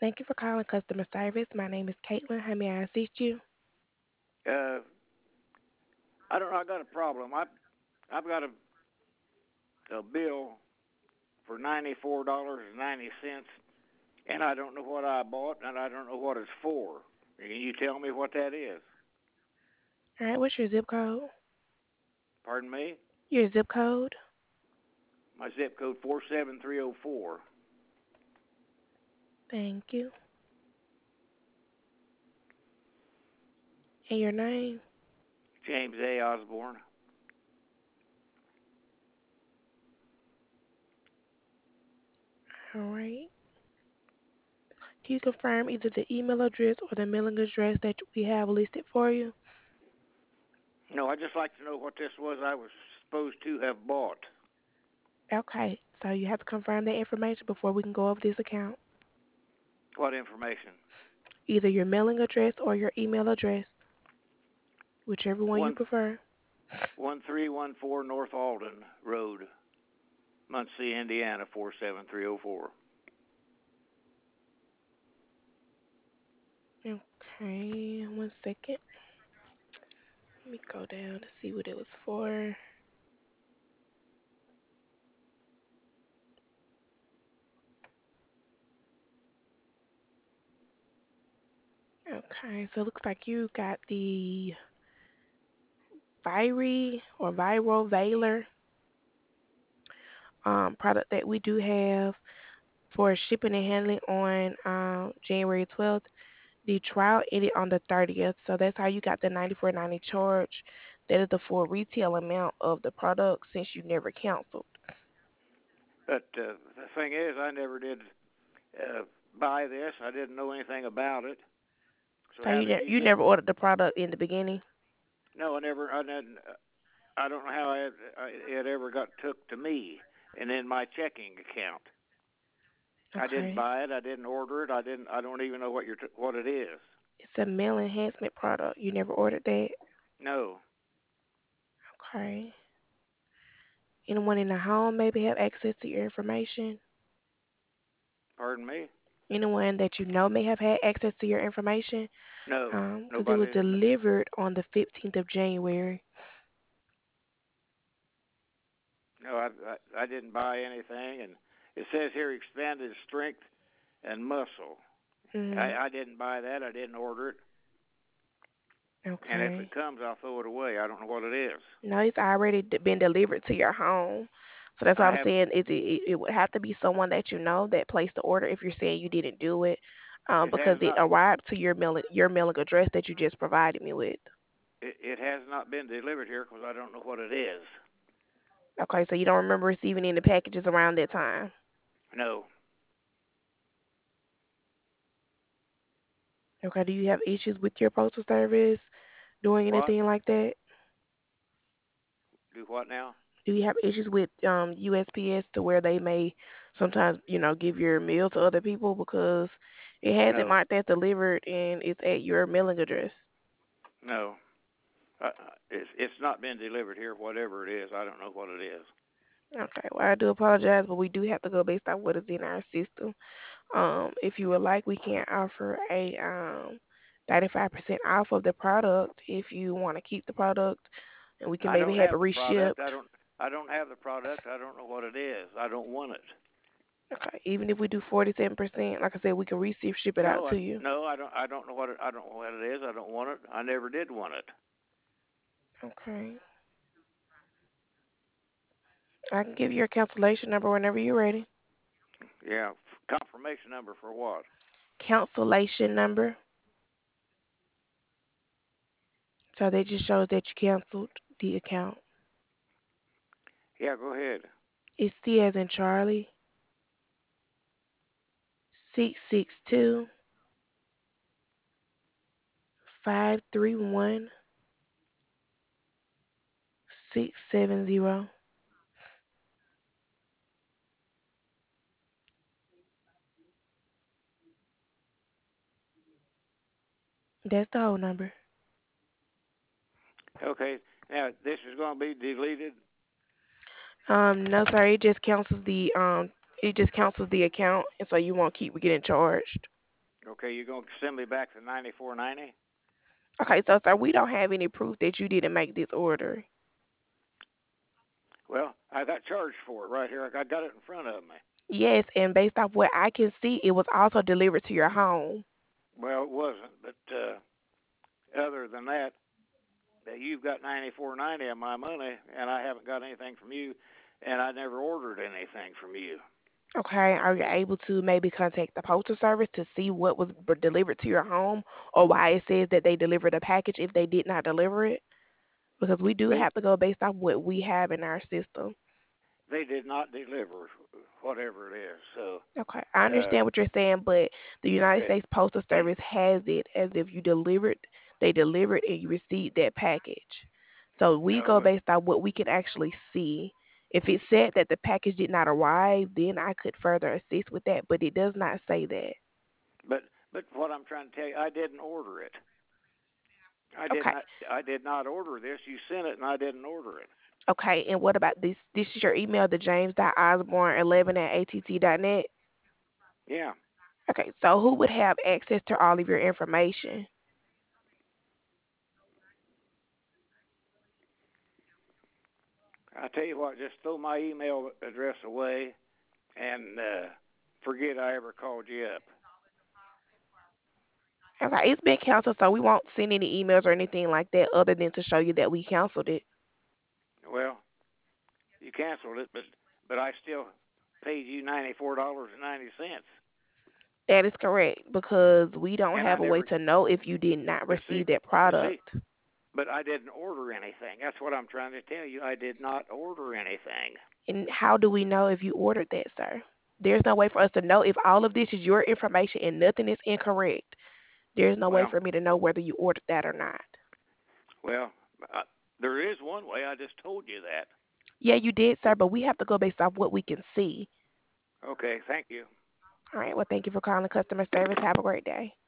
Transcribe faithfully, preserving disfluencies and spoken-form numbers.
Thank you for calling customer service. My name is Caitlin. How may I assist you? Uh, I don't know. I got a problem. I I've got a, a bill for ninety four dollars and ninety cents, and I don't know what I bought, and I don't know what it's for. Can you tell me what that is? All right, what's your zip code? Pardon me. Your zip code? My zip code four seven three zero four. Thank you. And your name? James A. Osborne. All right. Can you confirm either the email address or the mailing address that we have listed for you? No, I'd just like to know what this was I was supposed to have bought. Okay, so you have to confirm that information before we can go over this account. What information? Either your mailing address or your email address, whichever one you One prefer. one three one four North Alden Road, Muncie, Indiana four seven three zero four. Okay, one second. Let me go down to see what it was for. Okay, so it looks like you got the Viry or Viro Veiler um, product that we do have for shipping and handling on um, January twelfth. The trial ended on the thirtieth, so that's how you got the ninety-four ninety charge. That is the full retail amount of the product since you never canceled. But uh, the thing is, I never did uh, buy this. I didn't know anything about it. So So how you did ne- you you get? never ordered the product in the beginning. No, I never. I didn't. I don't know how I, I, it ever got took to me and in my checking account. I didn't Okay, buy it. I didn't order it. I didn't. I don't even know what you're t- what it is. it's a mail enhancement product. You never ordered that. No, Okay. Anyone in the home maybe have access to your information? pardon me. Anyone that you know may have had access to your information? No, Um, because it was nobody didn't. delivered on the fifteenth of January. No, I, I I didn't buy anything, and it says here expanded strength and muscle. Mm, I, I didn't buy that. I didn't order it, and if it okay. comes, I'll throw it away. I don't know what it is. No, it's already d- been delivered to your home. So that's what I I'm have saying. Is it, it, it would have to be someone that you know that placed the order if you're saying you didn't do it, um, it has because it not arrived to your mailing your mailing address that you just provided me with. it, it has not been delivered here because I don't know what it is. Okay, so you don't remember receiving any packages around that time. No. Okay, do you have issues with your postal service doing What? anything like that? Do what now? Do you have issues with um U S P S to where they may sometimes, you know, give your mail to other people because it has it No. marked as delivered and it's at your mailing address? No. Uh, it's it's not been delivered here. Whatever it is, I don't know what it is. Okay, well I do apologize, but we do have to go based on what is in our system. Um, if you would like, we can offer a um thirty-five percent off of the product if you want to keep the product, and we can I maybe don't have it have the product. I reshipped. don't. I don't have the product. I don't know what it is. I don't want it. Okay, even if we do forty-seven percent, like I said, we can receive ship it out No. I, to you. no. I don't. I don't know what it. I don't know what it is. I don't want it. I never did want it. Okay. I can give you your cancellation number whenever you're ready. Yeah. Confirmation number for what? Cancellation number. So that just shows that you canceled the account. Yeah. Go ahead. It's C as in Charlie, six six two five three one six seven zero. That's the whole number. Okay. Now this is going to be deleted. Um, no, sorry, it just cancels the um, it just cancels the account, and so you won't keep getting charged. Okay, you're gonna send me back the ninety four ninety? Okay, so sir, we don't have any proof that you didn't make this order. Well, I got charged for it right here. I got it in front of me. Yes, and based off what I can see, it was also delivered to your home. Well, it wasn't, but uh, other than that, that you've got ninety four ninety of my money, and I haven't got anything from you, and I never ordered anything from you. Okay, are you able to maybe contact the postal service to see what was b- delivered to your home or why it says that they delivered a package if they did not deliver it? Because we do They have to go based off what we have in our system. they did not deliver whatever it is. So, Okay, I uh, understand what you're saying, but the United okay, States Postal Service has it as if you delivered, they delivered and you received that package. So we go no, based on what we can actually see. If it said that the package did not arrive, then I could further assist with that, but it does not say that. but but what I'm trying to tell you, I didn't order it. I did Okay, not. I did not order this. You sent it, and I didn't order it. okay, and what about this? This is your email, the james dot osborne eleven at a t t dot net. Yeah, Okay, so who would have access to all of your information? I tell you what, just throw my email address away and uh, forget I ever called you up. Okay, it's been canceled, so we won't send any emails or anything like that other than to show you that we canceled it. Well, you canceled it, but but I still paid you ninety four dollars and ninety cents, That is correct because we don't and I have a way never. to know if you did not But see, receive that but see, product. but I didn't order anything. That's what I'm trying to tell you. I did not order anything. And how do we know if you ordered that, sir? There's no way for us to know if all of this is your information and nothing is incorrect. There's no way Well, for me to know whether you ordered that or not. well, uh, there is one way. I just told you that. Yeah, you did, sir, but we have to go based off what we can see. Okay, thank you. All right, well, thank you for calling customer service. Have a great day.